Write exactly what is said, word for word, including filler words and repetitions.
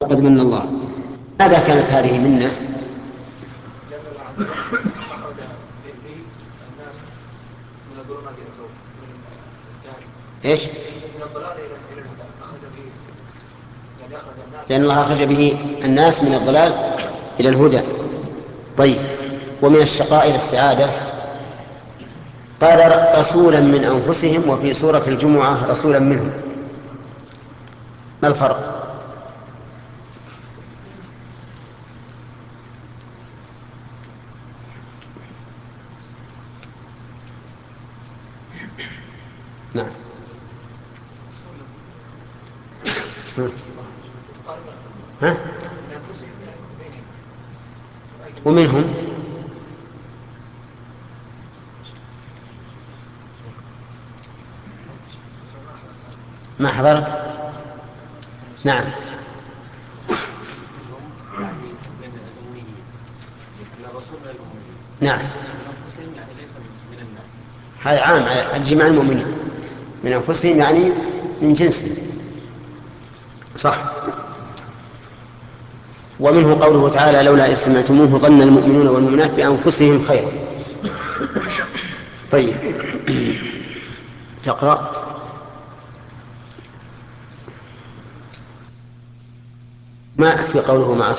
قد من الله. ماذا كانت هذه منه؟ ايش؟ لأن الله أخرج به الناس من الضلال إلى الهدى. طيب، ومن الشقاء إلى السعادة. قال رسولا من أنفسهم، وفي سورة الجمعة رسولا منهم. ما الفرق؟ نعم. ها؟ ومنهم ما حضرت. نعم. نعم، هذا عام على جميع المؤمنين. من أنفسهم يعني من جنسهم. صح. ومنه قوله تعالى: لولا إذ سمعتموه ظن المؤمنون والمؤمنات بأنفسهم خيرا. طيب، تقرأ. ما في قوله مع